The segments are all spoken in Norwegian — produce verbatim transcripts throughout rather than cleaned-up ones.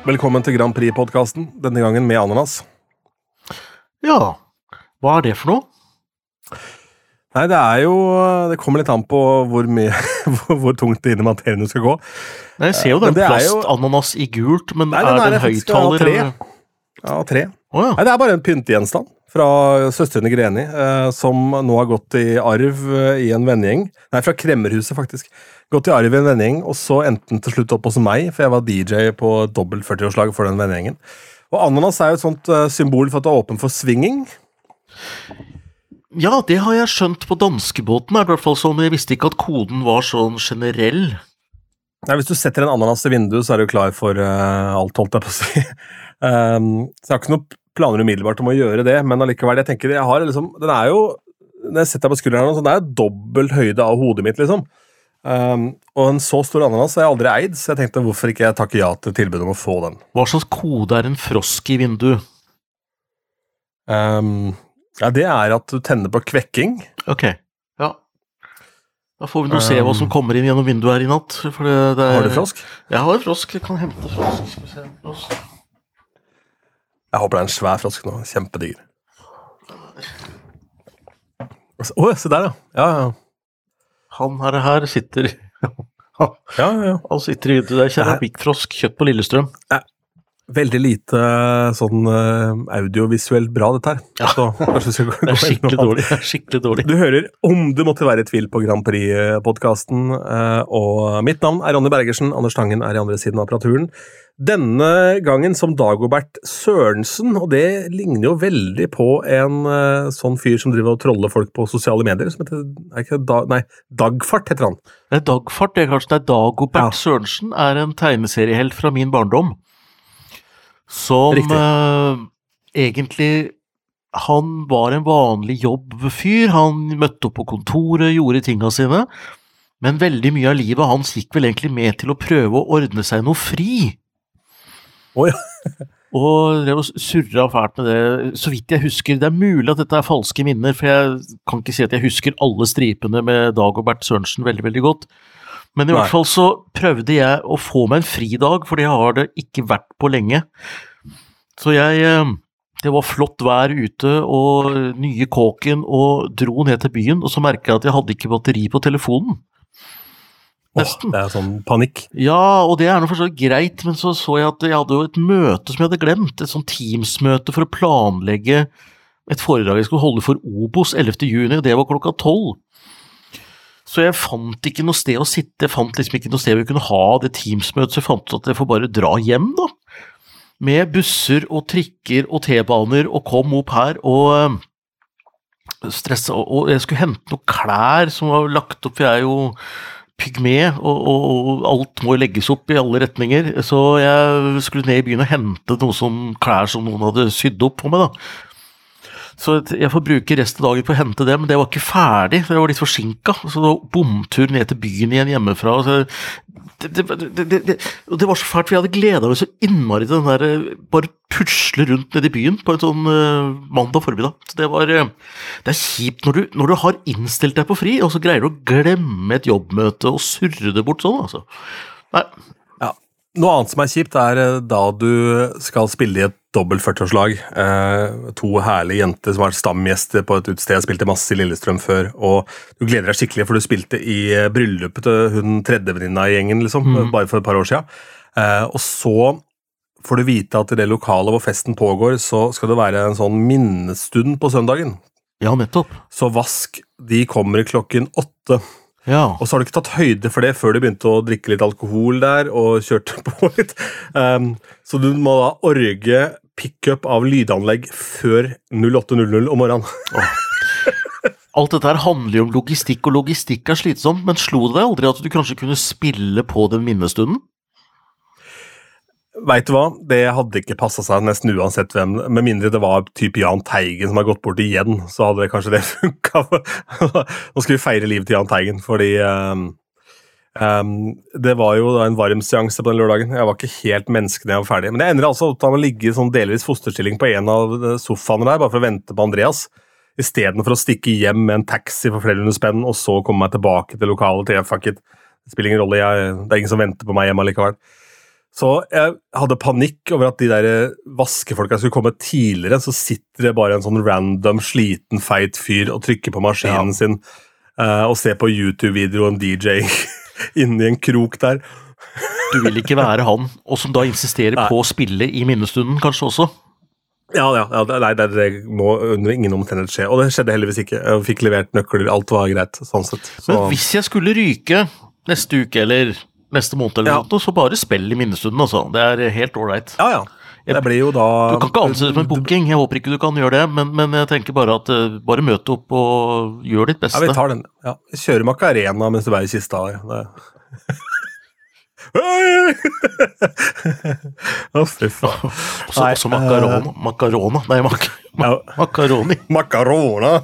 Velkommen til Grand Prix-podcasten, denne gangen med ananas. Ja, hva er det for noe? Nei, det er jo, det kommer litt an på hvor, mye, hvor, hvor tungt det inne materien du skal gå. Jeg ser jo den Men det er jo- plastananas i gult, men Nei, er den det er en faktisk av høyttaler? tre. eller? Ja, tre. Å ja. Nei, det er bare en pyntegjenstand fra søstrene Greni, eh, som nå har gått i arv eh, i en vennegjeng. Nei, fra Kremmerhuset faktisk. Gått i arv i en vennegjeng, og så endte den til slutt opp hos meg, for jeg var D J på dobbelt førti-årslag for den vennegjengen. Og ananas er jo et sånt eh, symbol for at du er åpen for swinging. Ja, det har jeg skjønt på danskebåten, er det i hvert fall sånn. Jeg visste ikke at koden var sånn generell. Nei, hvis du setter en ananas i vinduet, så er du klar for uh, alt, holdt jeg på å si. um, så jeg har ikke noen planer umiddelbart om å gjøre det, men allikevel, jeg tenker, jeg har liksom, den er jo, når jeg setter deg på skulderen, så den er jo dobbelt høyde av hodet mitt, liksom. Um, og en så stor ananas har jeg aldri eid, så jeg tenkte, hvorfor ikke jeg takke ja til tilbudet om å få den? Hva slags kode er en frosk i vinduet? Um, ja, det er at du tenner på kvekking. Ok, ja. Da får vi nå se hva som kommer inn gjennom vinduet her i natt. For det, det er... Har du frosk? Jeg har frosk, jeg kan hente frosk. Skal vi se, frosk. Jeg håper det er en svær frosk nå, kjempediger. Åh, se der, ja. Ja, ja. Han her, her sitter... Ja, ja, ja. Han sitter i vinduet, det er keramikkfrosk, kjøtt på Lillestrøm. Veldig lite sånn uh, audiovisuelt bra dette her. Ja. Så, kanskje vi skal gå- Det er gå inn skikkelig og- dårlig, det er skikkelig dårlig. Du hører om det måtte være i tvil på Grand Prix-podcasten, uh, og mitt navn er Ronny Bergersen, Anders Tangen er i andre siden av apparaturen. Denne gangen som Dagobert Sørensen, og det ligner jo veldig på en uh, sånn fyr som driver og troller folk på sosiale medier, som heter, er ikke da, nei, Dagfart heter han. Det er Dagfart, det er kanskje det er Dagobert Ja. Sørensen, er en tegneseriehelt fra min barndom. Som Riktig. eh, egentlig, han var en vanlig jobbfyr, han møtte opp på kontoret, gjorde tinga sine, men veldig mye av livet hans gikk vel egentlig med til å prøve å ordne seg noe fri. Åja. Og drev og surra fælt med det, så vidt jeg husker. Det er mulig at dette er falske minner, for jeg kan ikke si at jeg husker alle stripene med Dagobert Sørensen veldig, veldig godt. Men i Nei. hvert fall så prøvde jeg å få meg en fridag, for det har det ikke vært på lenge. Så jeg, det var flott vær ute, og nye kåken, og dro ned til byen, og så merket jeg at jeg hadde ikke batteri på telefonen. Nesten. Åh, det er sånn panikk. Ja, og det er noe for så greit, men så så jeg at jeg hadde jo et møte som jeg hadde glemt, et sånn Teams-møte for å planlegge et foredrag jeg skulle holde for Obos ellevte juni, og det var klokka tolv. Så jeg fant ikke noe sted å sitte, jeg fant liksom ikke noe sted vi kunne ha det Teams-møtet, så jeg fant ut at jeg får bare dra hjem da, med busser og trikker og T-baner, og kom opp her og stressa, og jeg skulle hente noen klær som var lagt opp, for jeg er jo pygme, og, og, og alt må legges opp i alle retninger, så jeg skulle ned i byen og hente noe som klær som noen hadde sydd opp på meg da. Så jeg får bruke resten av dagen på å hente det, men det var ikke ferdig, det var litt forsinket, så det var bomtur ned til byen igjen hjemmefra, så det, det, det, det, det, og det var så fælt, for jeg hadde gledet meg så innmari til den der, bare pusle rundt ned i byen på en sånn uh, mandag formiddag, så det var, uh, det er kjipt når du, når du har innstilt deg på fri, og så greier du å glemme et jobbmøte og surre det bort sånn, altså. Nei. Ja. Noe annet som er kjipt er eh, da du skal spille i et dobbelt førti-årslag. Eh, to herlige jenter som har vært stamgjester på et utsted, jeg spilte masse i Lillestrøm før, og du gleder deg skikkelig, for du spilte i eh, bryllupet til hun tredje venninna i gjengen, liksom, Mm. bare for et par år siden. Eh, og så får du vite at i det lokalet hvor festen pågår, så skal det være en sånn minnestund på søndagen. Ja, nettopp. Så vask, de kommer klokken åtte. Ja. Og så har du ikke tatt høyde for det før du begynte å drikke litt alkohol der, og kjørte på litt. Um, så du må da orge pick-up av lydanlegg før åtte null null om morgenen. Alt dette her handler jo om logistikk, og logistikk er slitsomt, men slo det deg aldri at du kanskje kunne spille på den minnestunden? Vet du hva? Det hadde ikke passet seg nesten uansett hvem, med mindre det var typ Jahn Teigen som har gått bort igjen, så hadde det kanskje det funket. Nå skal vi feire livet til Jahn Teigen, fordi um, um, det var jo en varm seanse på den lørdagen. Jeg var ikke helt menneske når jeg var ferdig, men det ender altså opp til å ligge i sånn delvis fosterstilling på en av sofaene der, bare for å vente på Andreas, i stedet for å stikke hjem med en taxi for flere hundre spenn, og så komme meg tilbake til lokalet til jeg, fuck it, det spiller ingen rolle, jeg, det er ingen som venter på meg hjemme allikevel. Så jeg hadde panikk over at de der vaskefolka skulle komme tidligere, så sitter det bare en sånn random, sliten, feit fyr og trykker på maskinen ja. sin uh, og ser på YouTube-video om D J inni en krok der. Du vil ikke være han, og som da insisterer nei. På å spille i minnestunden kanskje også? Ja, ja, ja nei, det, det må under ingen omtennet skje, og det skjedde heldigvis ikke. Jeg fikk levert nøkler, alt var greit, sånn sett. Så. Men hvis jeg skulle ryke neste uke, eller neste måned, eller ja. Noe, så bare spill i minnestunden, altså. Det er helt alright. Ja, ja. Det blir jo da... Du kan ikke anse det som en booking, jeg håper ikke du kan gjøre det, men, men jeg tenker bare at uh, bare møte opp og gjør ditt beste. Ja, vi tar den. Ja. Vi kjører Macarena mens du er i kista der. Det... Å, fy faen. Også, også macarona. Macarona. Nei, mak mak macaroni. Macarona.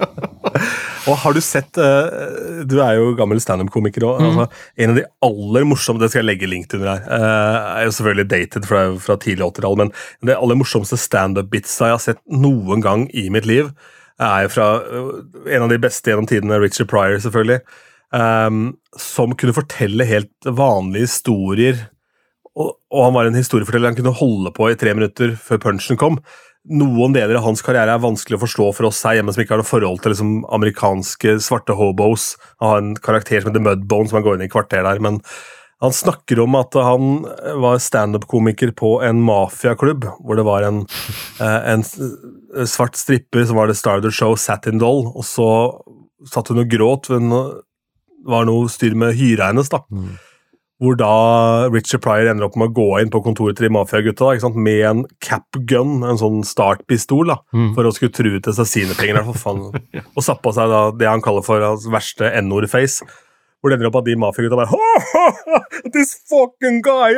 Og har du sett, uh, du er jo gammel stand-up-komiker også, mm. altså, en av de aller morsomme, det skal jeg legge link til under her, uh, er jo selvfølgelig dated fra, fra tidlig åttitallet, men det aller morsomste stand-up-bitsa jeg har sett noen gang i mitt liv, er jo fra uh, en av de beste gjennom tidene, Richard Pryor selvfølgelig, um, som kunne fortelle helt vanlige historier, og, og han var en historieforteller, han kunne holde på i tre minutter før punchen kom. Noen deler av hans karriere er vanskelig å forstå for oss her hjemme som ikke har noe forhold til liksom, amerikanske svarte hobos. Han har en karakter som heter Mudbone som han går inn i kvarter der, men han snakker om at han var stand-up-komiker på en mafiaklubb, hvor det var en, en svart stripper som var det Stardust Show, Satin Doll, og så satt hun og gråt, det var noe styr med hyra hennes da. Mm. Hvor da Richard Pryor ender opp med å gå inn på kontoret til de mafia-gutta da, med en cap gun, en sånn startpistol da, mm. for å skulle true til seg sine penger, for faen, og satt på seg da, det han kaller for hans verste N-ord-face, hvor det ender opp at de mafia-gutta bare ha, ha, ha, this fucking guy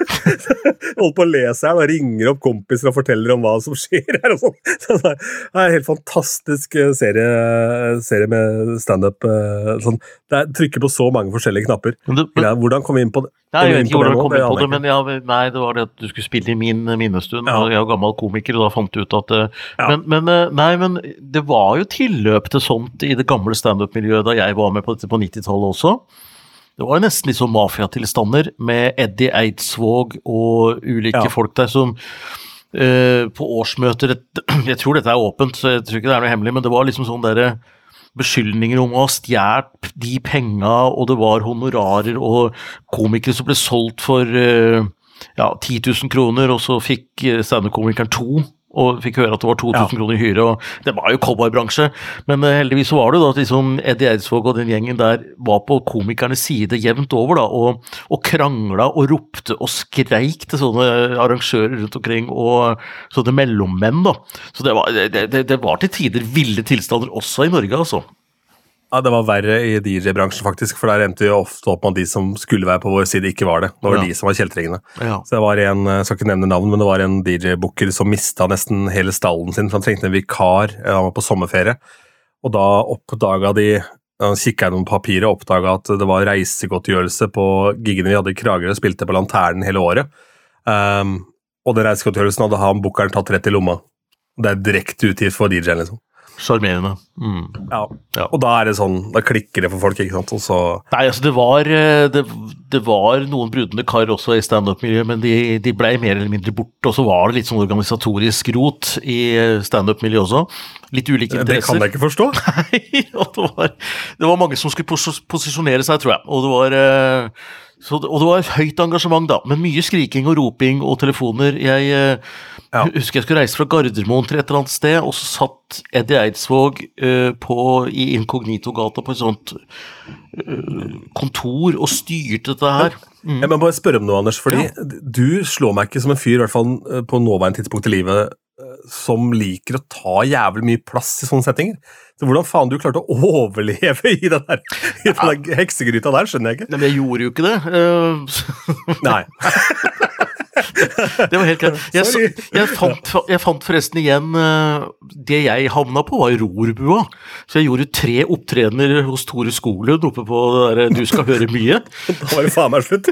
holdt på å lese her og ringer opp kompiser og forteller om hva som skjer her og sånn. Så det er en helt fantastisk serie, serie med stand-up sånn. Det er trykker på så mange forskjellige knapper. Men du, men, hvordan kom vi inn på det? Nei, jeg vet ikke hvordan du kom inn på det, men ja, nei, det var det at du skulle spille i min minnestund, ja. Og jeg er jo gammel komiker, og da fant du ut at ja. men, men, nei, men det var jo tilløp til sånt i det gamle stand-up-miljøet da jeg var med på dette på nittitallet også. Det var jo nesten litt sånn mafiatilstander med Eddie Eidsvåg og ulike ja. Folk der som uh, på årsmøter, jeg tror dette er åpent, så jeg tror ikke det er noe hemmelig, men det var liksom sånn der beskyldninger om å ha stjert de penga, og det var honorarer og komikere som ble solgt for uh, ja, ti tusen kroner, og så fikk stand-up-komikeren to, og fikk høre at det var to tusen ja. Kroner i hyre, og det var jo cowboybransje, men uh, heldigvis så var det da at liksom Eddie Eidsvåg og den gjengen der var på komikernes side jevnt over da, og, og krangla og ropte og skreik til sånne arrangører rundt omkring, og sånne mellommenn da, så det var, det, det, det var til tider ville tilstander også i Norge altså. Ja, det var verre i D J-bransjen faktisk, for der endte jo ofte opp med at de som skulle være på vår side ikke var det. Det var ja. De som var kjeltringene. Ja. Så det var en, jeg skal ikke nevne navn, men det var en D J-booker som mistet nesten hele stallen sin, for han trengte en vikar, han var på sommerferie. Og da oppdaget de, han kikket noen papirer, og oppdaget at det var reisegodtgjørelse på giggene vi hadde i Kragerø, og spilte på Lanternen hele året. Um, og den reisegodtgjørelsen hadde han bookeren tatt rett i lomma. Det er direkte utgift for D J-en liksom. Charmerende. Mm. Ja. Ja, og da er det sånn, da klikker det for folk, ikke sant? Og så... Nei, altså det var, det, det var noen brudende kar også i stand-up-miljøet, men de, de ble mer eller mindre borte, og så var det litt sånn organisatorisk rot i stand-up-miljøet også. Litt ulike interesser. Det kan jeg ikke forstå. Nei, og det var, det var mange som skulle pos posisjonere seg, tror jeg, og det var... Så, og det var et høyt engasjement da, men mye skriking og roping og telefoner. Jeg ja. Husker jeg skulle reise fra Gardermoen til et eller annet sted, og så satt Eddie Eidsvåg uh, på, i Inkognito-gata på et sånt uh, kontor og styrte dette her. Mm. Jeg må bare spørre om noe, Anders, fordi ja. Du slår meg ikke som en fyr, i hvert fall på nåværende tidspunkt i livet, som liker å ta jævlig mye plass i sånne settinger. Så hvordan faen du klarte å overleve i den der, i den der heksegryta der, skjønner jeg ikke. Nei, men jeg gjorde jo ikke det. Uh... Nei. Det var helt klart. Jeg, jeg, fant, jeg fant forresten igjen uh, det jeg havna på var i Rorbua. Så jeg gjorde tre opptredener hos Tore Skoglund oppe på det der Du skal høre mye. Da var det faen meg slutt.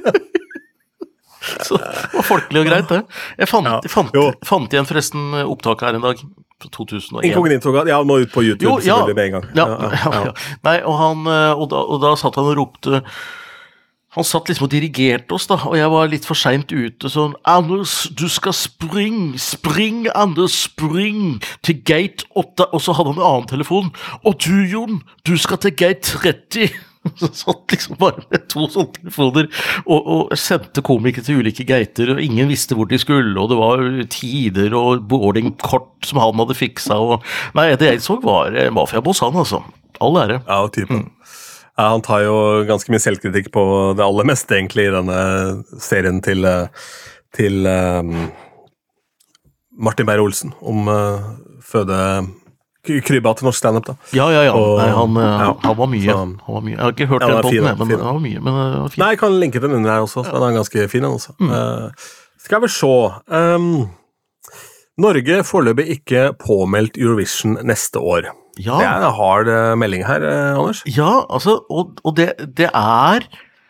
Så det var folkelig og greit det. Jeg fant, ja. fant, fant igjen forresten opptak her en dag på to tusen og en. Inkognito, ja, nå ut på YouTube jo, ja, selvfølgelig med en gang. Ja, ja, ja, ja. Nei, og, han, og, da, og da satt han og ropte han satt liksom og dirigerte oss da, og jeg var litt for sent ute, sånn, Anders, du skal spring, spring, Anders, spring, til gate åtte, og så hadde han en annen telefon, og du, Jon, du skal til gate tretti, så satt liksom bare med to sånne telefoner, og, og sendte komikere til ulike gater, og ingen visste hvor de skulle, og det var tider og boardingkort som han hadde fikset, og nei, det jeg så var mafiaboss han, altså. All ære. Ja, typen. Mm. Ja, han tar jo ganske mye selvkritikk på det aller meste, egentlig, i denne serien til, til um, Martin Beyer-Olsen, om uh, føde krybba til norsk stand-up, da. Ja, ja, ja. Og, Nei, han, ja. han var mye. Så, han var mye. Jeg har ikke hørt ja, den podden, fin, men fin. han var mye. Men det var fint. Nei, jeg kan linke den under her også, så den er ganske fin, altså. Mm. Uh, skal vi se. Um, Norge foreløpig ikke påmeldt Eurovision neste år. Ja. Det er en hard melding her, Anders. Ja, altså, og, og det, det er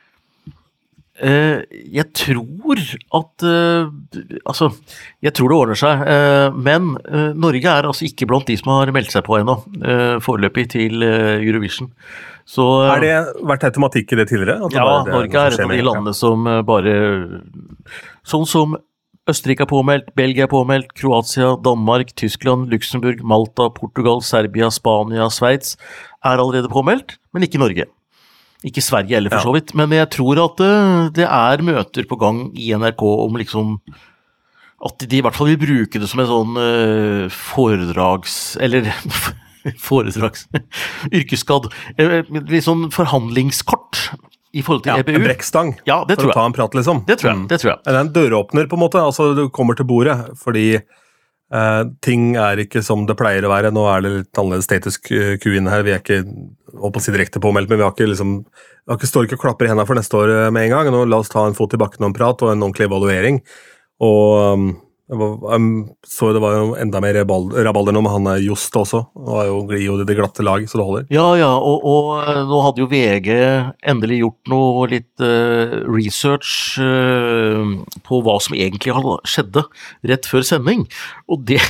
eh, jeg tror at eh, altså, jeg tror det ordner seg, eh, men eh, Norge er altså ikke blant de som har meldt seg på ennå, eh, foreløpig til eh, Eurovision. Så, er det vært automatikk i det tidligere? Ja, det Norge er et av de landene som bare, sånn som Østerrike er påmeldt, Belgia er påmeldt, Kroatia, Danmark, Tyskland, Luxemburg, Malta, Portugal, Serbia, Spania, Sveits er allerede påmeldt, men ikke Norge. Ikke Sverige heller for så vidt, men jeg tror at det, det er møter på gang i N R K om liksom, at de i hvert fall vil bruke det som en sånn uh, foredrags, eller foredrags, yrkesskadd, uh, litt sånn forhandlingskort, i forhold til ja, E B U. En brekkstang, ja, det for tror å ta en prat, liksom. Det tror jeg, det tror jeg. Eller en døråpner, på en måte, altså du kommer til bordet, fordi eh, ting er ikke som det pleier å være. Nå er det litt annerledes status quo inne her, vi er ikke, holdt på å si direkte påmeldt, men vi har ikke liksom, vi har ikke står ikke og klapper i hendene for neste år med en gang. Nå la oss ta en fot i bakken og en prat, og en ordentlig evaluering. Og um, um, så det var jo enda mer rabalder nå med han Just også, og var jo glid i det glatte lag, så det holder. Ja, ja, og, og nå hadde jo V G endelig gjort noe litt uh, research uh, på hva som egentlig skjedde rett før sending, og det,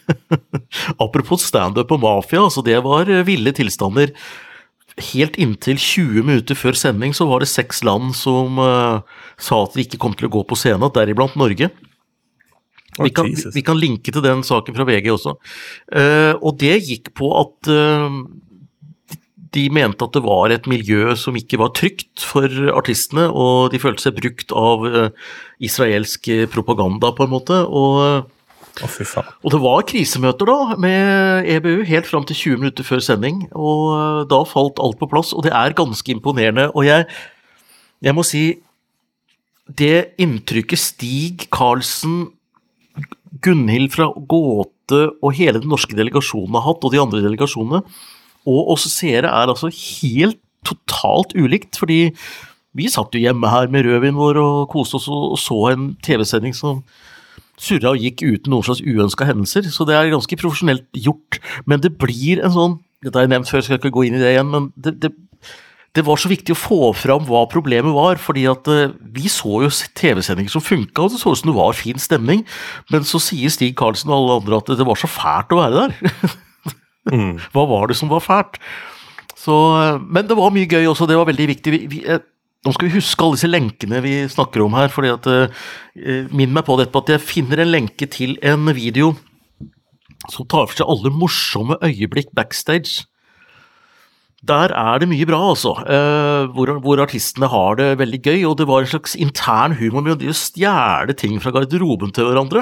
apropos stand-up og mafia, altså det var ville tilstander. Helt inntil tjue minutter før sending så var det seks land som uh, sa at de ikke kom til å gå på scenen, deriblant Norge. Vi kan, vi kan linke til den saken fra V G også. Uh, og det gikk på at uh, de mente at det var et miljø som ikke var trygt for artistene, og de følte seg brukt av uh, israelsk propaganda på en måte, og, oh, fy faen. Og det var krisemøter da, med E B U helt frem til tjue minutter før sending, og uh, da falt alt på plass, og det er ganske imponerende, og jeg, jeg må si, det inntrykket Stig Karlsen, Gunhild fra Gåte og hele den norske delegasjonen har hatt, og de andre delegasjonene, og også seere er altså helt totalt ulikt, fordi vi satt jo hjemme her med rødvin vår og koste oss og så en tv-sending som surra og gikk uten noen slags uønsket hendelser, så det er ganske profesjonelt gjort, men det blir en sånn, dette har jeg nevnt før, jeg skal ikke gå inn i det igjen, men det, det Det var så viktig å få fram hva problemet var, fordi at uh, vi så jo tv-sendinger som funket, og det så ut som det var fin stemning, men så sier Stig Karlsen og alle andre at det var så fælt å være der. mm. Hva var det som var fælt? Så, uh, men det var mye gøy også, det var veldig viktig. Vi, vi, uh, nå skal vi huske alle disse lenkene vi snakker om her, fordi at, uh, minn meg på dette, at jeg finner en lenke til en video som tar for seg alle morsomme øyeblikk backstage. Der er det mye bra, altså, uh, hvor, hvor artistene har det veldig gøy, og det var en slags intern humor med å stjele ting fra garderoben til hverandre.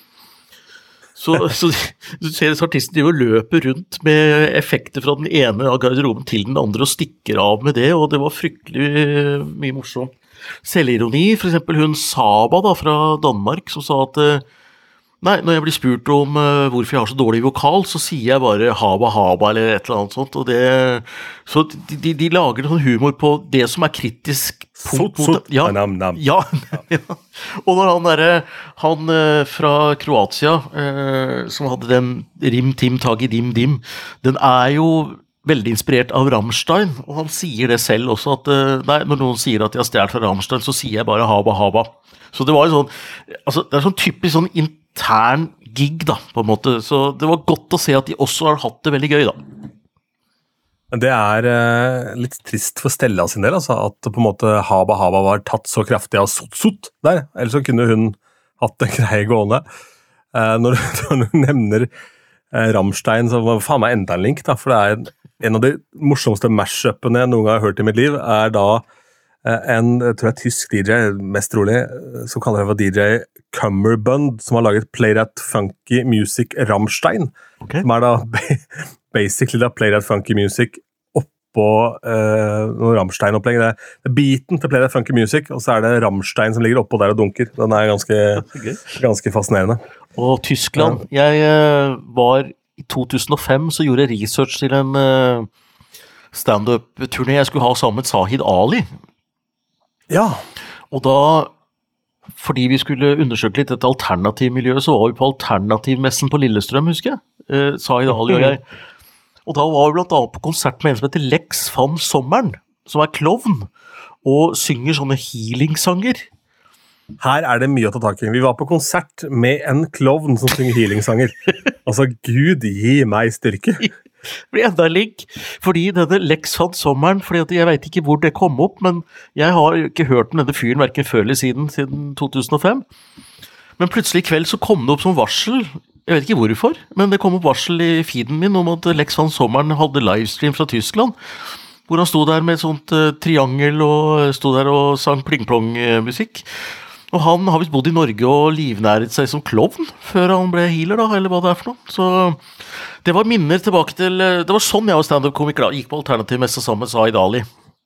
Så, så du ser disse artistene de løper rundt med effekter fra den ene av garderoben til den andre og stikker av med det, og det var fryktelig mye morsomt. Selvironi, for eksempel hun Saba da, fra Danmark, som sa at uh, Nei, når jeg blir spurt om uh, hvorfor jeg har så dårlig vokal, så sier jeg bare haba haba eller et eller annet sånt, og det, så de, de, de lager sånn humor på det som er kritisk punkt mot det. Ja, ja, ja. Og når han der, han uh, fra Kroatia, uh, som hadde den rim tim tagi dim dim, den er jo veldig inspirert av Rammstein, og han sier det selv også, at uh, nei, når noen sier at de har stjert fra Rammstein, så sier jeg bare haba haba. Så det var en sånn, altså det er sånn typisk sånn intern gig da, på en måte, så det var godt å se at de også har hatt det veldig gøy da. Men det er eh, litt trist for Stella sin del, altså, at på en måte Haba Haba var tatt så kraftig av Sot-Sot der, ellers så kunne hun hatt en greie gående. Eh, når, når du nevner eh, Rammstein, så var faen meg enda en link, da, for det er en av de morsomste mash-upene jeg noen gang har hørt i mitt liv, er da eh, en, jeg tror jeg tysk D J, mest trolig, som kaller det for D J Cummerbund, som har laget Play That Funky Music Rammstein, okay. Som er da basically da Play That Funky Music oppå uh, noen Rammstein-opplegg. Det er beaten til Play That Funky Music, og så er det Rammstein som ligger oppå der og dunker. Den er ganske, ganske fascinerende. Og Tyskland, ja. Jeg uh, var i to tusen og fem, så gjorde jeg research til en uh, stand-up-turné jeg skulle ha sammen med Zahid Ali. Ja. Og da fordi vi skulle undersøke litt et alternativmiljø, så var vi på alternativmessen på Lillestrøm, husker jeg. Eh, Zahid Ali og jeg. Og da var vi blant annet på konsert med en som heter Lex van Sommeren, som er klovn, og synger sånne healing-sanger. Her er det mye å ta tak i. Vi var på konsert med en klovn som synger healing-sanger. Altså, Gud gi meg styrke. Det blir enda en link, fordi denne Lex van Sommeren, fordi at jeg vet ikke hvor det kom opp, men jeg har ikke hørt om denne fyren hverken før eller siden, siden to tusen og fem. Men plutselig i kveld så kom det opp som varsel, jeg vet ikke hvorfor, men det kom opp varsel i feeden min om at Lex van Sommeren hadde livestream fra Tyskland, hvor han stod der med et sånt uh, triangel og stod der og sang pling-plong-musikk. Og han har vist bodd i Norge og livnæret seg som klovn før han ble healer, da, eller hva det er for noe. Så det var minner tilbake til, det var sånn jeg var stand-up-komiker da, gikk på alternativmesse sammen med Zahid Ali.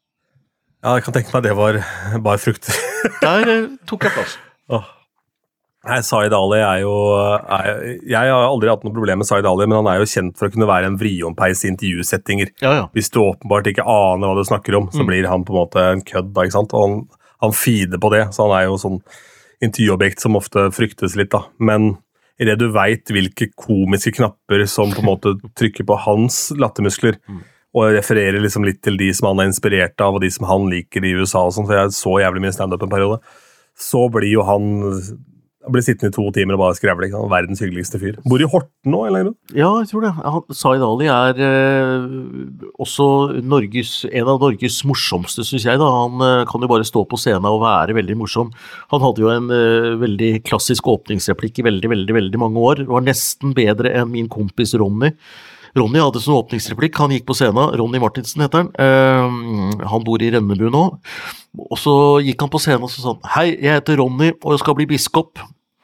Ja, jeg kan tenke meg det var bare frukter. Der eh, tok jeg plass. Åh. Nei, Zahid Ali er jo, er, jeg har aldri hatt noe problem med Zahid Ali, men han er jo kjent for å kunne være en vriompeis i intervjusettinger. Ja, ja. Hvis du åpenbart ikke aner hva du snakker om, så mm. blir han på en måte en kødd, da, ikke sant? Og han Han feeder på det, så han er jo sånn intervjuobjekt som ofte fryktes litt da. Men i det du vet hvilke komiske knapper som på en måte trykker på hans lattermuskler, mm. og refererer liksom litt til de som han er inspirert av, og de som han liker i U S A og sånn, for jeg så jævlig mye stand-up en periode, så blir jo han Han blir sittende i to timer og bare skrevle, ikke? Han er verdens hyggeligste fyr. Bor i Horten nå, eller noe? Ja, jeg tror det. Zahid Ali er eh, også Norges, en av Norges morsomste, synes jeg. Da. Han eh, kan jo bare stå på scenen og være veldig morsom. Han hadde jo en eh, veldig klassisk åpningsreplikk i veldig, veldig, veldig mange år. Det var nesten bedre enn min kompis Ronny. Ronny hadde sånn åpningsreplikk, han gikk på scenen, Ronny Martinsen heter han, uh, han bor i Rennebu nå, og så gikk han på scenen og så sa han, hei, jeg heter Ronny, og jeg skal bli biskop.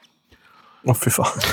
Å, fy faen.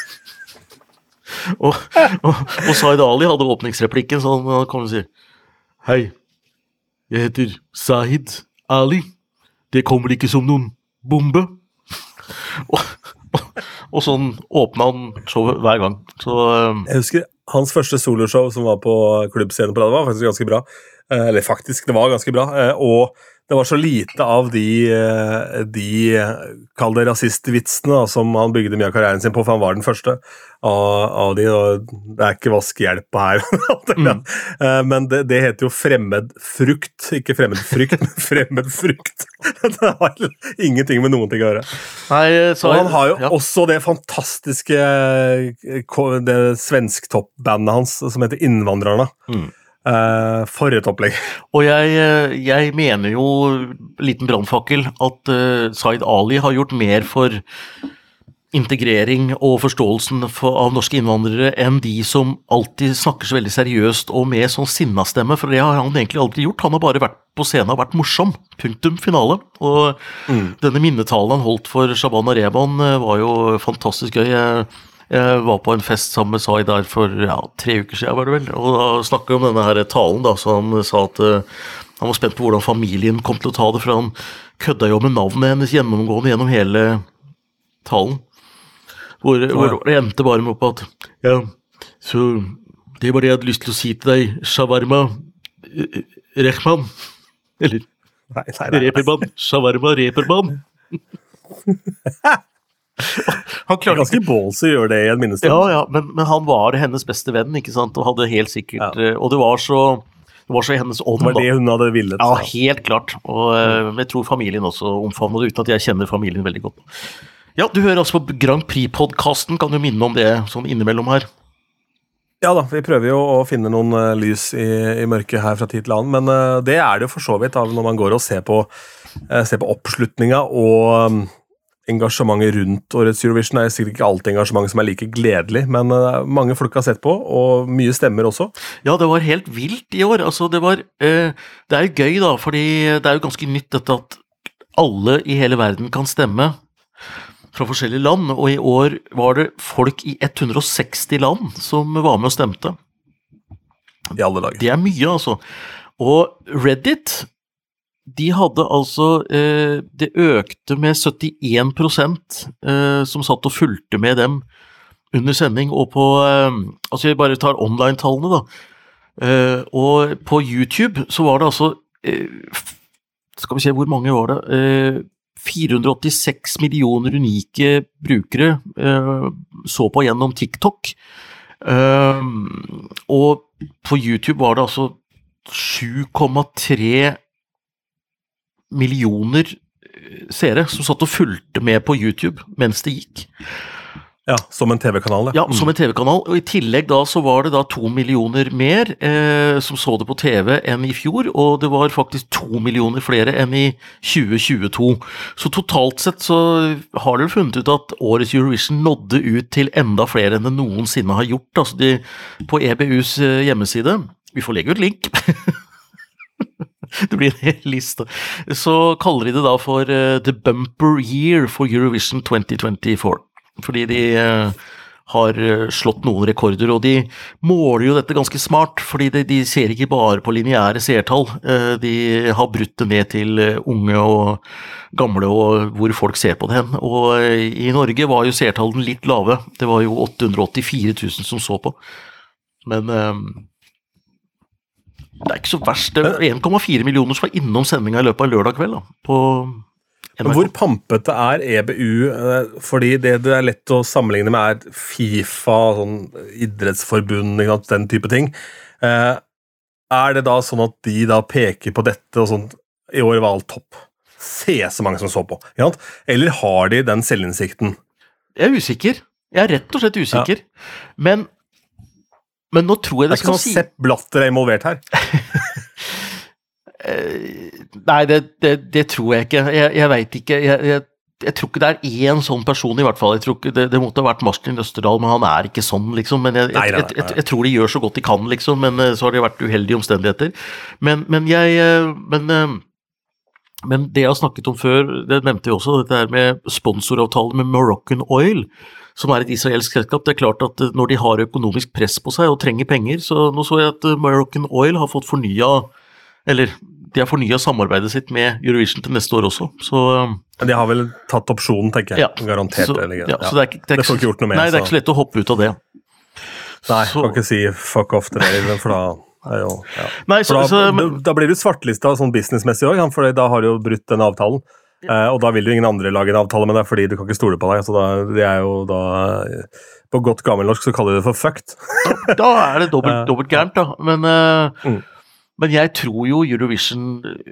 og, og, og Zahid Ali hadde åpningsreplikken, så han kom og sier, hei, jeg heter Zahid Ali, det kommer ikke som noen bombe. og, og, og sånn åpnet han showet hver gang. Så, um, jeg husker hans første soloshow som var på klubbscenen på det, var faktisk ganske bra. Eller faktisk, det var ganske bra. Og det var så lite av de, de kall det rasistvitsene da, som han bygde mye av karrieren sin på, for han var den første av, av de, og det er ikke vaskehjelp her. mm. Men det, det heter jo fremmed frukt, ikke fremmed frykt, men fremmed frukt. Det har ingenting med noen ting å gjøre. Nei, så, og han har jo ja. også det fantastiske det svensk-topp-bandet hans, som heter Innvandrerne. Mm. Uh, for et opplegg. Og jeg, jeg mener jo, liten brandfakkel, at uh, Zahid Ali har gjort mer for integrering og forståelsen for, av norske innvandrere enn de som alltid snakker så veldig seriøst og med sånn sinnastemme, for det har han egentlig aldri gjort. Han har bare vært på scenen og vært morsom. Punktum finale. Og mm. denne minnetalen han holdt for Shabana Rehman var jo fantastisk gøy. Jeg Jeg var på en fest sammen med Zahid der for ja, tre uker siden, var det vel, og da snakket om denne her talen da, så han sa at uh, han var spent på hvordan familien kom til å ta det, for han kødda jo med navnet hennes gjennomgående gjennom hele talen, hvor, ja. hvor det endte bare med opp at, ja, så det var det jeg hadde lyst til å si til deg, Shawarma Rehman, eller nei, nei, nei, Reperman, Shawarma Reperman. Han klarte ganske ballsy å gjøre det i en minnestund. Ja, ja, men, men han var hennes beste venn, ikke sant, og hadde helt sikkert, ja. og det var så det var så i hennes ånd. Det var det hun hadde villet. Ja, helt klart, og mm. jeg tror familien også omfavnet det, uten at jeg kjenner familien veldig godt. Ja, du hører altså på Grand Prix-podcasten, kan du minne om det sånn innimellom her? Ja da, vi prøver jo å finne noen uh, lys i, i mørket her fra tid til annen, men uh, det er det jo for så vidt da, når man går og ser på, uh, ser på oppslutninga og um, engasjementet rundt årets Eurovision. Det er sikkert ikke alltid engasjement som er like gledelig, men uh, mange folk har sett på, og mye stemmer også. Ja, det var helt vilt i år. Altså, det var, uh, det er jo gøy da, fordi det er jo ganske nytt dette at alle i hele verden kan stemme fra forskjellige land, og i år var det folk i ett hundre og seksti land som var med og stemte. I alle dager. Det er mye, altså. Og Reddit, de hadde altså, eh, det økte med syttien prosent eh, som satt og fulgte med dem under sending, og på, eh, altså jeg bare tar online-tallene da, eh, og på YouTube så var det altså, eh, skal vi se hvor mange var det, eh, fire hundre og åttiseks millioner unike brukere eh, så på gjennom TikTok, eh, og på YouTube var det altså sju komma tre millioner seere som satt og fulgte med på YouTube mens det gikk. Ja, som en TV-kanal. Ja, som en TV-kanal, og i tillegg da så var det da to millioner mer eh, som så det på TV enn i fjor, og det var faktisk to millioner flere enn i tjue tjueto. Så totalt sett så har dere funnet ut at årets Eurovision nådde ut til enda flere enn det noensinne har gjort. Altså de, på E B U's hjemmeside, vi får legge ut link, det blir en hel liste, så kaller de det da for uh, The Bumper Year for Eurovision twenty twenty-four. Fordi de uh, har slått noen rekorder, og de måler jo dette ganske smart, fordi de, de ser ikke bare på lineære seertall, uh, de har brutt det ned til uh, unge og gamle, og hvor folk ser på det hen. Og uh, i Norge var jo seertallene litt lave, det var jo åtte hundre og åttifire tusen som så på, men uh, det er ikke så verst, det er en komma fire millioner som var innom sendinga i løpet av lørdag kveld da, på N R K. Hvor pampete er E B U, fordi det det er lett å sammenligne med er FIFA, sånn idrettsforbund, den type ting. Er det da sånn at de da peker på dette og sånn, i år var alt topp? Se så mange som så på, eller har de den selvinnsikten? Jeg er usikker, jeg er rett og slett usikker, ja. men Men nå tror jeg det, det skal si... Det er ikke sånn Sepp Blatter er involvert her. Nei, det, det, det tror jeg ikke. Jeg, jeg vet ikke. Jeg, jeg, jeg tror ikke det er én sånn person i hvert fall. Jeg tror ikke det, det måtte ha vært Martin Østerdal, men han er ikke sånn, liksom. Men jeg, nei, nei, nei. Jeg, jeg, jeg tror de gjør så godt de kan, liksom, men så har det vært uheldige omstendigheter. Men, men jeg... Men, men det jeg har snakket om før, det nevnte jeg også, dette her med sponsoravtale med Moroccan Oil, som er et israelsk selskap. Det er klart at når de har økonomisk press på seg og trenger penger, så nå så jeg at Moroccan Oil har fått fornyet, eller de har fornyet samarbeidet sitt med Eurovision til neste år også. Så, de har vel tatt opsjonen, tenker jeg. Ja, garantert. Så, eller, ja, ja. Så det, er ikke, det, er ikke, det får ikke gjort noe med. Nei, det er ikke så lett å hoppe ut av det. Nei, så, kan ikke si fuck off til det, for da... Jo, ja. Nei, så, da, så, men, da blir du svartlista sånn businessmessig også, for da har du jo brutt den avtalen. Ja. Uh, og da vil jo ingen andre lage en avtale med deg, fordi du kan ikke stole på deg, så da, det er jo da, på godt gammelnorsk så kaller de det for fucked. da, da er det dobbelt, dobbelt gærent da, men, uh, mm. men jeg tror jo Eurovision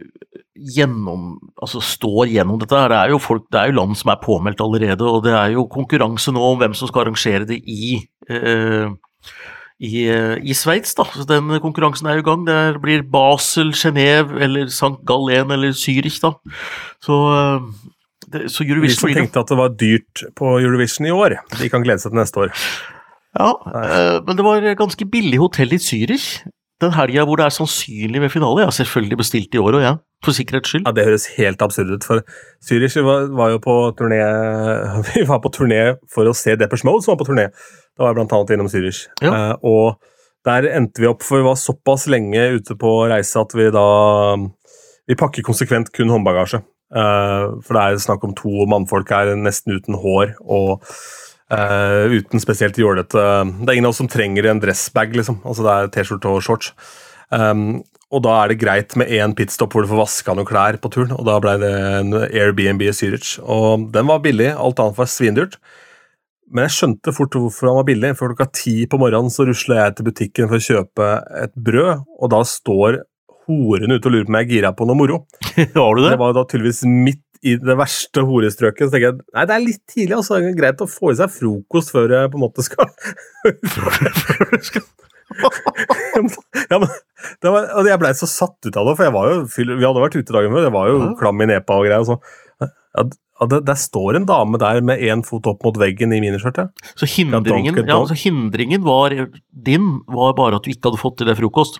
gjennom, altså står gjennom dette her, det er jo folk, det er jo land som er påmeldt allerede, og det er jo konkurranse nå om hvem som skal arrangere det i uh, I, i Sveits da, så den konkurransen er jo i gang, det blir Basel, Genève, eller Sankt Gallen, eller Zürich da, så, det, så Eurovision... Vi som tenkte at det var dyrt på Eurovision i år, de kan glede seg til neste år. Ja, eh, men det var ganske billig hotell i Zürich, den helgen hvor det er sannsynlig med finale, jeg har selvfølgelig bestilt i år og ja, for sikkerhets skyld. Ja, det høres helt absurd ut, for Zürich var, var jo på turné, vi var på turné for å se Depeche Mode som var på turné, det var blant annet innom Zürich, ja. uh, og der endte vi opp, for vi var såpass lenge ute på reise at vi da, vi pakker konsekvent kun håndbagasje, uh, for det er snakk om to mannfolk her nesten uten hår, og uh, uten spesielt jålete, det er ingen av oss som trenger en dressbag, liksom, altså det er t-skjorte og shorts, um, og da er det greit med en pitstop hvor du får vasket noen klær på turen, og da ble det en Airbnb i Zürich, og den var billig, alt annet var svindyrt. Men jeg skjønte fort hvorfor han var billig, for klokka ti på morgenen så ruslet jeg til butikken for å kjøpe et brød, og da står horen ute og lurer på meg gira på noe moro. Har du det? Det var da tydeligvis midt i det verste horestrøket, så tenker jeg, nei, det er litt tidlig, altså, det er greit å få i seg frokost før jeg på en måte skal... ja, men det var, og jeg ble så satt ut av det, for jeg var jo, vi hadde vært ute dagen før, jeg var jo klam i nepa og greier, og så, ja, det, der står en dame der med en fot opp mot veggen i miniskjørtet. Så hindringen, ja, så hindringen var, din var bare at du ikke hadde fått til det frokost?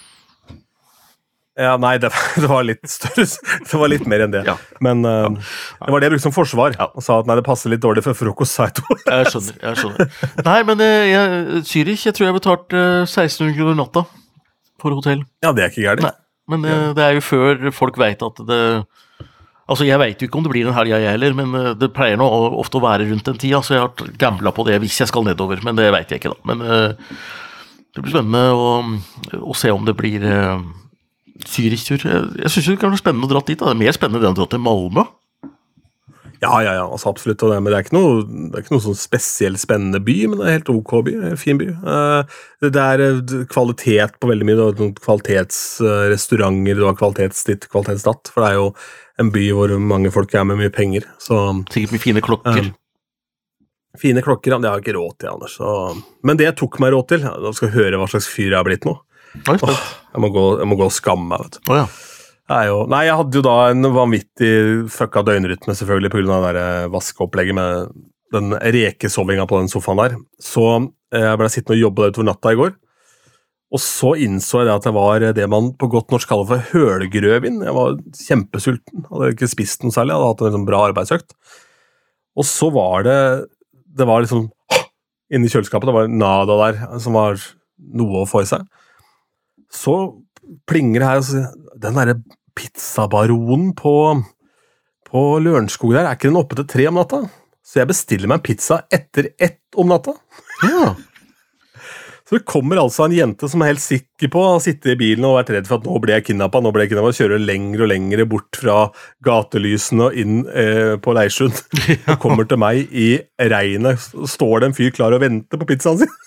Ja, nei, det, det var litt større, det var litt mer enn det. Ja. Men uh, ja. Det var det jeg brukte som forsvar, ja. Og sa at nei, det passer litt dårlig for frokost, sa jeg to. jeg skjønner, jeg skjønner. Nei, men jeg, Zürich, jeg tror jeg betalte uh, seksten hundre kroner natta for hotell. Ja, det er ikke gærlig. Nei, men uh, det er jo før folk vet at det... Altså, jeg vet jo ikke om det blir den helgen jeg heller, men uh, det pleier nå ofte å være rundt den tida, så jeg har gamblet på det hvis jeg skal nedover, men det vet jeg ikke da. Men uh, det blir spennende å, å se om det blir... Uh, Zürich-tur. Jeg synes det kan være spennende å dra dit. Da. Det er mer spennende enn å dra til Malmö. Ja, ja, ja, altså absolutt. Det, men det er ikke noe, det er ikke noe sånn spesielt spennende by, men det er helt ok by, en fin by. Det er kvalitet på veldig mye. Det er noen kvalitetsrestauranter, det var kvalitetsditt, kvalitetsdatt, for det er jo en by hvor mange folk er med mye penger. Så, sikkert mye fine klokker. Um, fine klokker, det har jeg ikke råd til, Anders. Så, men det jeg tok meg råd til, da skal jeg høre hva slags fyr jeg har blitt nå. Oi, oh, jeg, må gå, jeg må gå og skamme meg, vet du. Oh, ja. jeg jo, nei, jeg hadde jo da en vanvittig fucka døgnrytme selvfølgelig på grunn av det der vaskeopplegget med den rekesovinga på den sofaen der. Så jeg ble sittende og jobbe der utover natta i går, og så innså jeg det at det var det man på godt norsk kaller for hølgrøvin. Jeg var kjempesulten, hadde ikke spist noe særlig, jeg hadde hatt en sånn bra arbeidsøkt. Og så var det, det var liksom inni kjøleskapet, det var nada der som var noe å få i seg. Så plinger det her, og den der pizzabaronen på, på Lørenskog der, er ikke den oppe til tre om natta? Så jeg bestiller meg en pizza etter ett om natta. Ja. Så det kommer altså en jente som er helt sikker på å sitte i bilen og vært redd for at nå blir jeg kidnappet, nå blir jeg kidnappet, og kjører lenger og lenger bort fra gatelysene og inn eh, på Leirsund. Ja. Og kommer til meg i regnet, står det en fyr klar og venter på pizzaen sin.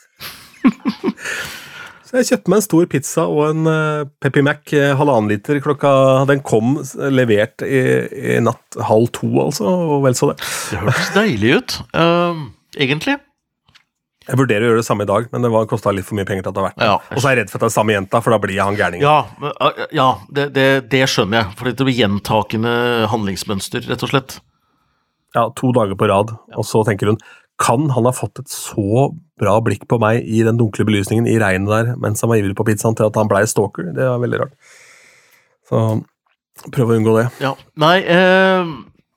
Så jeg kjøpte meg en stor pizza og en uh, Peppi Mac, uh, halvannen liter klokka, den kom levert i, i natt halv to, altså, og vel så det. Det hørtes deilig ut, uh, egentlig. Jeg vurderer å gjøre det samme i dag, men det var, kostet litt for mye penger til at det har vært. Ja, og så er jeg redd for at det er samme jenta, for da blir jeg han gærningen. Ja, uh, ja det, det, det skjønner jeg, for det blir gjentakende handlingsmønster, rett og slett. Ja, to dager på rad, og så tenker hun, kan han ha fått et så bra blikk på meg i den dunkle belysningen i regnet der, mens han var ivrig på pizzaen til at han ble stalker? Det var veldig rart. Så prøv å unngå det. Ja, nei, eh,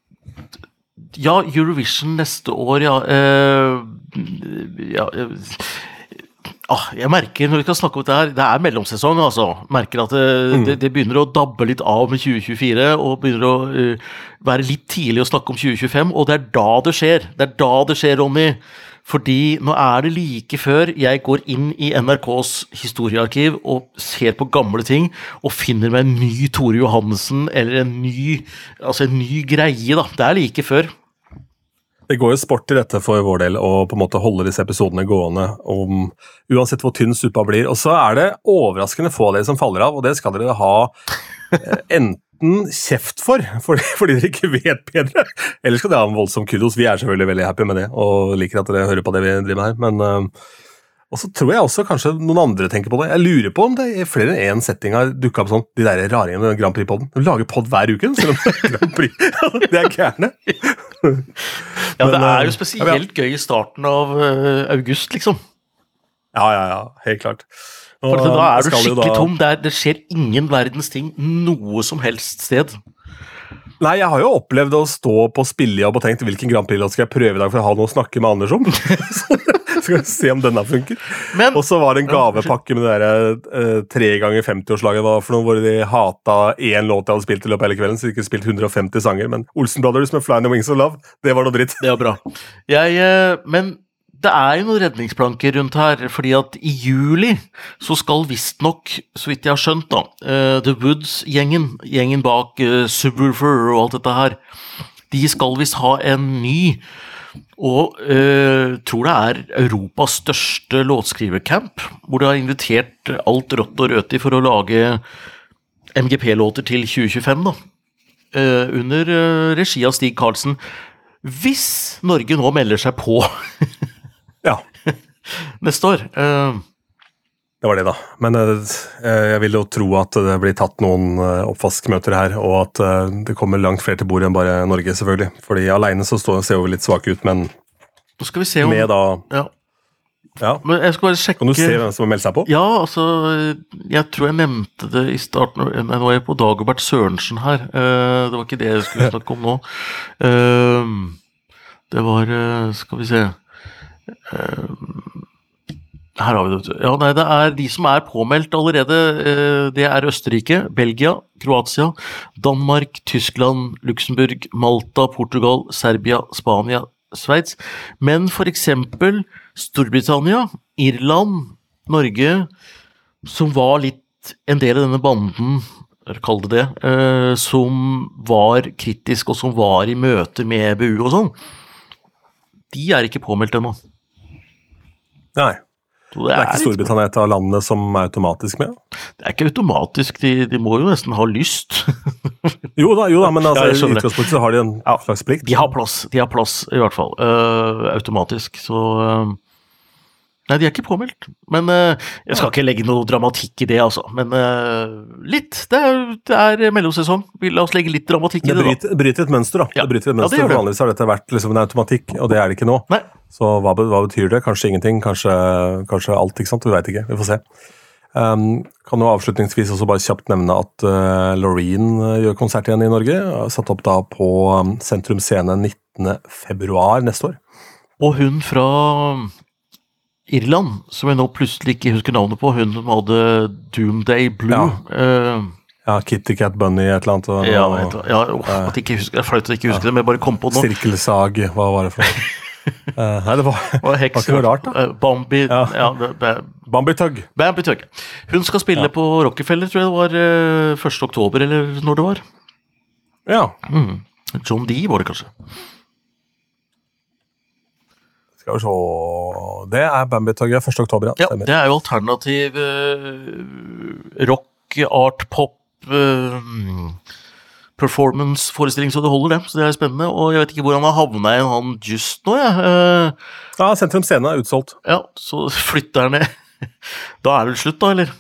ja, Eurovision neste år, ja, eh, ja, eh, ah, jeg merker, når vi kan snakke om det her, det er mellomsesong, altså, merker at det, mm. det, det begynner å dabbe litt av med tjue tjuefire, og begynner å uh, være litt tidlig å snakke om tjue tjuefem, og det er da det skjer, det er da det skjer, Ronny, fordi nå er det like før jeg går inn i N R K's historiearkiv og ser på gamle ting, og finner meg en ny Tore Johansen, eller en ny, altså en ny greie da, det er like før. Det går jo sport i dette for vår del, å på en måte holde disse episodene gående, om, uansett hvor tynn suppa blir. Og så er det overraskende få av dere som faller av, og det skal dere ha eh, enten kjeft for, fordi, fordi dere ikke vet bedre, eller skal dere ha en voldsom kudos. Vi er selvfølgelig veldig happy med det, og liker at dere hører på det vi driver med her. Men, eh, og så tror jeg også kanskje noen andre tenker på det. Jeg lurer på om det er flere enn en setting har dukket opp sånn, de der raringene med Grand Prix-podden. De lager podd hver uke, selv om det er Grand Prix. Det er gærne. Ja, det er jo spesielt gøy i starten av uh, august, liksom. Ja, ja, ja, helt klart. Og for da er du skikkelig da... tom, det, er, det skjer ingen verdens ting, noe som helst sted. Nei, jeg har jo opplevd å stå på spillejobb og tenkt hvilken Grand Prix-låt skal jeg prøve i dag for å ha noe å snakke med Anders om. Skal vi se om denne funker. Men, og så var det en gavepakke med det der uh, tre ganger femti-årslaget var for noe, hvor de hata en låt jeg hadde spilt i løpet hele kvelden, så de ikke spilt hundre og femti sanger, men Olsen Brothers med Fly in the Wings of Love, det var noe dritt. Det var bra. Jeg, uh, men det er jo noen redningsplanker rundt her, fordi at i juli så skal visst nok, så vidt jeg har skjønt da, uh, The Woods-gjengen, gjengen bak uh, Subwoofer og alt dette her, de skal visst ha en ny, og uh, tror det er Europas største låtskrivercamp, hvor de har invitert alt rått og røti for å lage M G P-låter til tjue tjuefem da. uh, under uh, regi av Stig Karlsen. Hvis Norge nå melder seg på ja. neste år. Uh, det var det da. Men uh, jeg vil jo tro at det blir tatt noen uh, oppvaskmøter her, og at uh, det kommer langt flere til bordet enn bare Norge, selvfølgelig. Fordi alene så står, ser vi litt svake ut, men nå skal vi se om... med da... Ja. Ja. Men jeg skal bare sjekke... Kan du se hvem som har meldt seg på? Ja, altså, jeg tror jeg nevnte det i starten, nå var jeg på Dagobert Sørensen her, uh, det var ikke det jeg skulle snakke om nå. Uh, det var, uh, skal vi se, uh, her har vi det. Ja, nei, det er de som er påmeldt allerede, uh, det er Østerrike, Belgia, Kroatia, Danmark, Tyskland, Luxemburg, Malta, Portugal, Serbia, Spania, Sveits, men for eksempel Storbritannia, Irland, Norge, som var litt en del av denne banden, kall det det, eh, som var kritisk og som var i møte med E B U og sånn, de er ikke påmeldt ennå. Nei. Så det, er det er ikke Storbritannia et av landene som er automatisk med? Det er ikke automatisk, de, de må jo nesten ha lyst. jo da, jo da, men altså, ja, i utgangspunktet så har de en ja, slags plikt. De har plass, de har plass i hvert fall, uh, automatisk, så... Uh, nei, de er ikke påmeldt, men uh, jeg skal ikke legge noe dramatikk i det, altså, men uh, litt, det er, det er mellomsesong, la oss legge litt dramatikk i det, bryter, da. Bryter et mønster, da. Ja. Det bryter et mønster, ja, det vanligvis har dette vært liksom en automatikk, og det er det ikke nå. Nei. Så hva, hva betyr det? Kanskje ingenting, kanskje, kanskje alt, ikke sant? Vi vet ikke, vi får se. Um, kan jo avslutningsvis også bare kjapt nevne at uh, Loreen uh, gjør konsert igjen i Norge, satt opp da på um, Sentrum Scene nittende februar neste år. Og hun fra Irland, som jeg nå plutselig ikke husker navnet på, hun som hadde Doomday Blue. Ja, uh, ja Kitty Cat Bunny, et eller annet. Og, ja, vet du, ja oh, uh, at jeg ikke husker, det er flaut at jeg ikke husker ja. det, men jeg bare kom på nå. Sirkelsag, hva var det for noe? Uh, nei, det var, og heks, var ikke noe rart da. Uh, Bambi, ja. Ja, det, det, Bambi Tugg. Bambi Tugg. Hun skal spille ja. på Rockefeller, tror jeg det var uh, første oktober, eller når det var. Ja. Mm. John D var det kanskje. Skal vi se... Det er Bambi Tugg, ja, første oktober, ja. Ja, det er jo alternativ uh, rock, art, pop... Uh, performance-forestilling så det holder det, så det er spennende, og jeg vet ikke hvor han har havnet i han just nå, ja. Uh, ja, Sentrum Scene er utsolgt. Ja, så flytter han ned. Da er det vel slutt da, eller?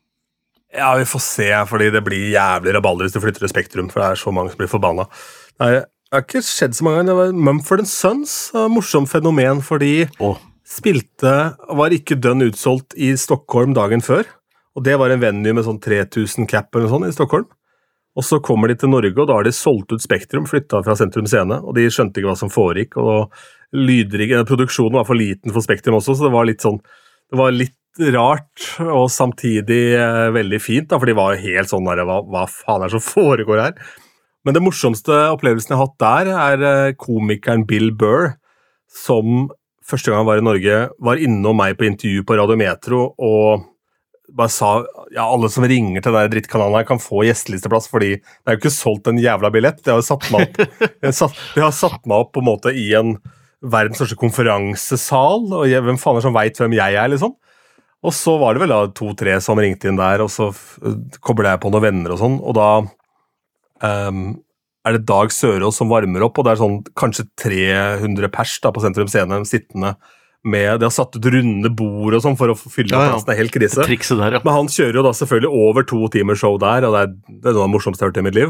Ja, vi får se, fordi det blir jævlig rabalder hvis du flytter til Spektrum, for det er så mange som blir forbanna. Nei, det har ikke skjedd så mange ganger. Det var Mumford and Sons, morsomt fenomen, fordi oh. spilte, var ikke dønn utsolgt i Stockholm dagen før, og det var en venue med sånn tre tusen cap eller sånn i Stockholm. Og så kommer de til Norge, og da har de solgt ut Spektrum, flyttet fra Sentrum Scene, og de skjønte ikke hva som foregikk, og lydrige, produksjonen var for liten for Spektrum også, så det var litt sånn, det var litt rart, og samtidig eh, veldig fint, da, for de var helt sånn der, hva, hva faen er det som foregår her? Men det morsomste opplevelsen jeg har hatt der, er eh, komikeren Bill Burr, som første gang han var i Norge, var innom meg på intervju på Radio Metro, og bare sa, ja, alle som ringer til den drittkanalen her kan få gjestelisteplass, fordi det er jo ikke solgt en jævla billett. De har satt meg opp, satt, de har satt meg opp på en måte i en verdens største konferansesal, og jeg, hvem faen er som vet hvem jeg er, liksom? Og så var det vel da to-tre som ringte inn der, og så koblet jeg på noen venner og sånn, og da um, er det Dag Sørås som varmer opp, og det er sånn kanskje tre hundre pers da på Sentrum Scene, sittende med, de har satt ut runde bord og sånn for å fylle ja, ja. plassen, det er helt krise. Der, ja. Men han kjører jo da selvfølgelig over to timer show der, og det er, det er noe av det morsomste jeg har hørt i mitt liv.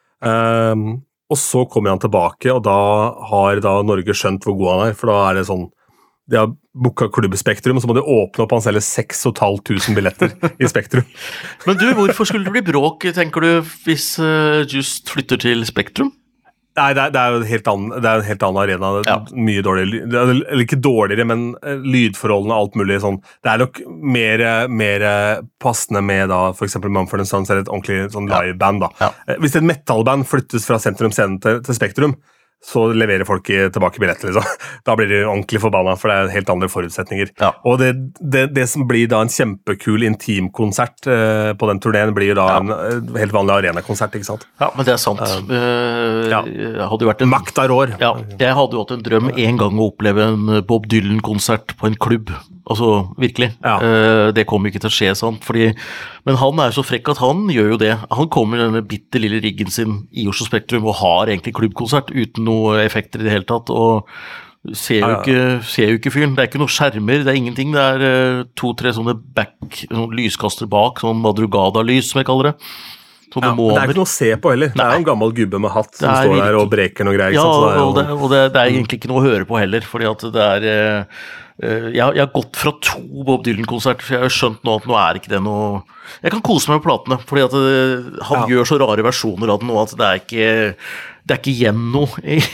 Um, og så kommer han tilbake, og da har da Norge skjønt hvor god han er, for da er det sånn, de har booket Klubb Spektrum, så må de åpne opp, han selger seks og et halvt tusen billetter i Spektrum. Men du, hvorfor skulle det bli bråk, tenker du, hvis uh, Just flytter til Spektrum? Nei, det er, det er jo en helt annen, det er en helt annen arena, ja. mye dårligere, eller ikke dårligere, men lydforholdene og alt mulig sånn. Det er nok mer, mer passende med da, for eksempel Mumford and Sons, eller et ordentlig sånn liveband da. Ja. Hvis et metalband flyttes fra Sentrum Scene til, til Spektrum, så leverer folk tilbake billetter, liksom. Da blir de ordentlig forbanna, for det er helt andre forutsetninger. Ja. Og det, det, det som blir da en kjempekul intimkonsert eh, på den turneen, blir jo da ja. en helt vanlig arenakonsert, ikke sant? Ja, men det er sant. Uh, uh, ja. Hadde vært en, Makta rår. Ja, jeg hadde jo hatt en drøm en gang å oppleve en Bob Dylan-konsert på en klubb. Altså, virkelig. Ja. Uh, det kommer ikke til å skje, sant? Fordi, men han er jo så frekk at han gjør jo det. Han kommer i denne bitte lille riggen sin i Oslo Spektrum og har egentlig klubbkonsert uten noe effekter i det hele tatt, og ser jo, ja, ja. Ikke, ser jo ikke fyren. Det er ikke noe skjermer, det er ingenting. Det er uh, to-tre sånne back, sånne lyskaster bak, sånn madrugada-lys, som jeg kaller det. Ja, det er ikke noe å se på heller. Det er jo en gammel gubbe med hatt som står virkelig. Der og breker noe greier. Ja, så det er jo... og, det, og det, det er egentlig ikke noe å høre på heller, fordi at det er... Uh, jeg, jeg har gått fra to Bob Dylan-konserter, for jeg har skjønt nå at nå er ikke det noe... Jeg kan kose meg med platene, fordi at uh, han ja. Gjør så rare versjoner av det nå, at det er ikke... Det er ikke igjen noe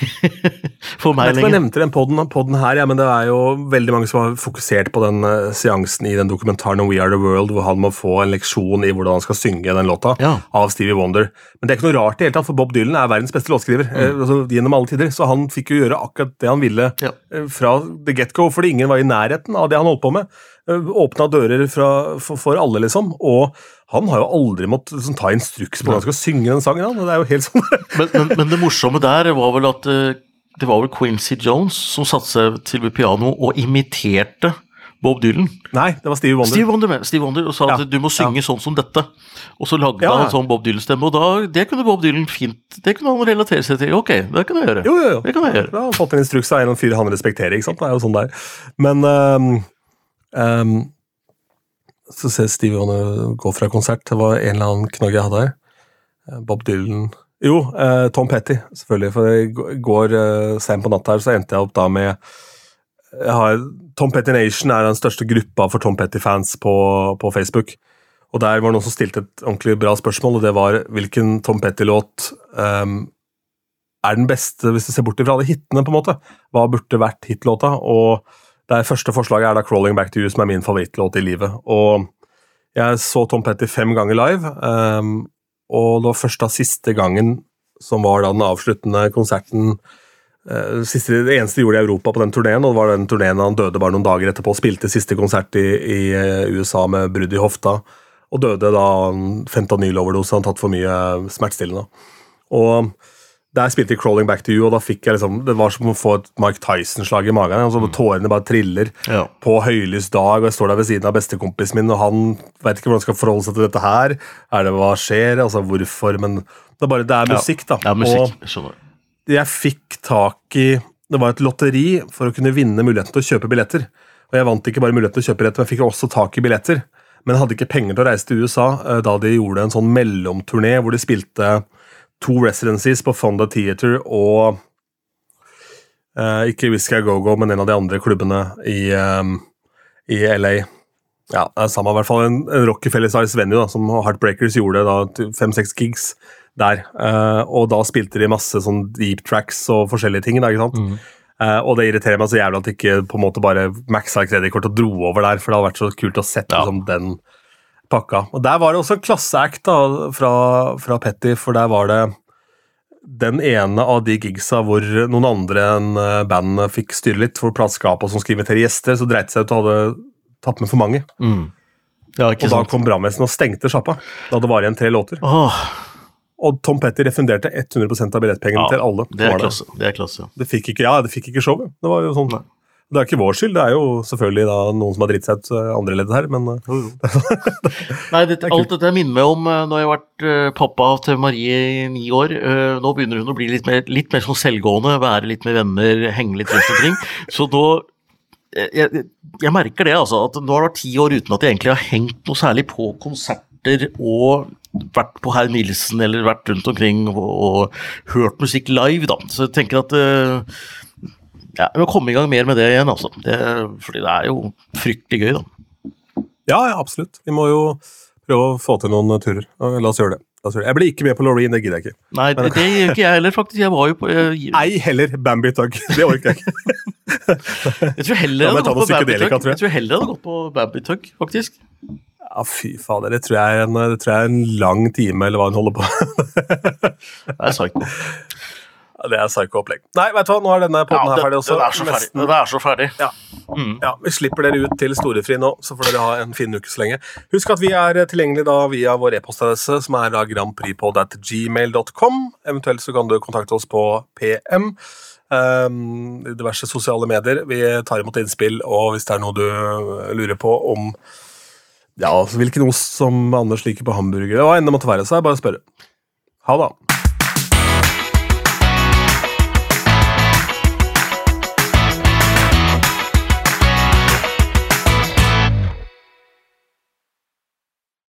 for meg lenger. Jeg nevnte den podden, podden her, ja, men det er jo veldig mange som har fokusert på den uh, seansen i den dokumentaren We Are The World, hvor han må få en leksjon i hvordan han skal synge den låta ja. Av Stevie Wonder. Men det er ikke noe rart i hele tatt, for Bob Dylan er verdens beste låtskriver mm. uh, altså, gjennom alle tider, så han fikk jo gjøre akkurat det han ville ja. uh, fra the get-go, fordi ingen var i nærheten av det han holdt på med. Uh, åpnet dører fra, for, for alle, liksom, og han har jo aldri måttet liksom, ta instruks på hvordan han skal synge den sangen. Han. Det er jo helt sånn. men, men, men det morsomme der var vel at uh, det var vel Quincy Jones som satte seg til piano og imiterte Bob Dylan. Nei, det var Stevie Wonder. Stevie Wonder, med, Stevie Wonder og sa ja. At du må synge ja. Sånn som dette. Og så lagde ja. Han en sånn Bob Dylan-stemme, og da, det kunne Bob Dylan fint, det kunne han relatere seg til. Ok, det kan jeg gjøre. Jo, jo, jo. Det kan jeg gjøre. Ja, han har fått en instruks av en og fire han respekterer, ikke sant? Det er jo sånn der. Men... Um, um, så ser Stevie Wonder gå fra konsert. Det var en eller annen knagg jeg hadde her. Bob Dylan. Jo, eh, Tom Petty, selvfølgelig. For det går eh, sent på natt her, så endte jeg opp da med jeg har, Tom Petty Nation er den største gruppa for Tom Petty-fans på, på Facebook. Og der var noen som stilte et ordentlig bra spørsmål, og det var hvilken Tom Petty-låt um, er den beste, hvis du ser bort fra alle hittene, på en måte. Hva burde vært hitlåta? Og det første forslaget er da Crawling Back to You, som er min favorittlåt i livet. Og jeg så Tom Petty fem ganger live, um, og det var første og siste gangen, som var da den avsluttende konserten, uh, siste, det eneste de gjorde i Europa på den turneen, og det var den turneen han døde bare noen dager etterpå, spilte siste konsert i, i U S A med brudd i hofta, og døde da fentanyl-overdose, han tatt for mye smertestillende. Og der spilte jeg Crawling Back to You, og da fikk jeg liksom, det var som å få et Mike Tyson-slag i magen, altså mm. tårene bare triller ja. På høylys dag, og jeg står der ved siden av bestekompisen min, og han vet ikke hvordan han skal forholde seg til dette her, er det hva skjer, altså hvorfor, men det er bare, det er musikk da. Ja, musikk, jeg skjønner. Og jeg fikk tak i, det var et lotteri for å kunne vinne muligheten til å kjøpe billetter, og jeg vant ikke bare muligheten til å kjøpe billetter, men jeg fikk også tak i billetter, men jeg hadde ikke penger til å reise til U S A, da de gjorde en sånn mellomturné, hvor de spilte to residencies på Fonda Theater og uh, ikke Whiskey A Go-Go, men en av de andre klubbene i, um, i L A. Ja, det er samme i hvert fall en, en Rockefeller-size venue da, som Heartbreakers gjorde da, fem-seks gigs der. Uh, og da spilte de masse sånn deep tracks og forskjellige ting, da, ikke sant? Mm. Uh, og det irriterer meg så jævlig at ikke på en måte bare maxa kreditkort og dro over der, for det hadde vært så kult å sette ja. Liksom, den pakka. Og der var det også en klasseact da, fra, fra Petty, for der var det den ene av de gigsa hvor noen andre enn bandet fikk styre litt for platskapet som skulle invitere gjester, så dreit seg ut og hadde tatt med for mange. Mm. Ja, ikke og da sant. Kom brannvesenet og stengte sjappa, da det var igjen tre låter. Åh. Og Tom Petty refunderte hundre prosent av billettpengene ja, til alle. Det er klasse, det er klasse. Det fikk ikke, ja, det fikk ikke showet. Det var jo sånn... Nei. Det er ikke vår skyld, det er jo selvfølgelig da noen som har dritt seg ut andre ledd her, men... Nei, det, det alt dette minner meg om, nå har jeg vært uh, pappa til Marie i ni år, uh, nå begynner hun å bli litt mer, litt mer sånn selvgående, være litt med venner, henge litt rundt omkring, så nå, jeg, jeg merker det altså, at nå har det vært ti år uten at jeg egentlig har hengt noe særlig på konserter og vært på Herr Nilsen, eller vært rundt omkring og, og hørt musikk live da, så jeg tenker at... Uh, Ja, vi må komme i gang mer med det igjen, altså. Det, fordi det er jo fryktelig gøy, da. Ja, ja, absolutt. Vi må jo prøve å få til noen turer. La oss gjøre det. La oss gjøre det. Jeg blir ikke med på Loreen, det gidder jeg ikke. Nei, det, det gjør ikke jeg heller, faktisk. Jeg var jo på... Jeg... Ei heller Bambi Tug. Det orker jeg ikke. jeg tror heller jeg hadde gått på Bambi Tug. Jeg tror heller jeg hadde gått på Bambi Tug, faktisk. Ja, fy fader. Det tror jeg er en, det tror jeg er en lang time, eller hva hun holder på. det er psycho. Det er psyko-opplegg. Nei, vet du hva, nå er denne podden Ja, her den, ferdig også. den er så ferdig. Nesten- Den er så ferdig. Ja. Mm. Ja, vi slipper dere ut til storefri nå, så får dere ha en fin uke så lenge. Husk at vi er tilgjengelig da via vår e-postadresse, som er da grandprixpod at gmail dot com. Eventuelt så kan du kontakte oss på P M, um, diverse sosiale medier. Vi tar imot innspill, og hvis det er noe du lurer på om ja, altså, hvilken ost som Anders liker på hamburger, hva enn det måtte være, så er det bare å spørre. Ha det.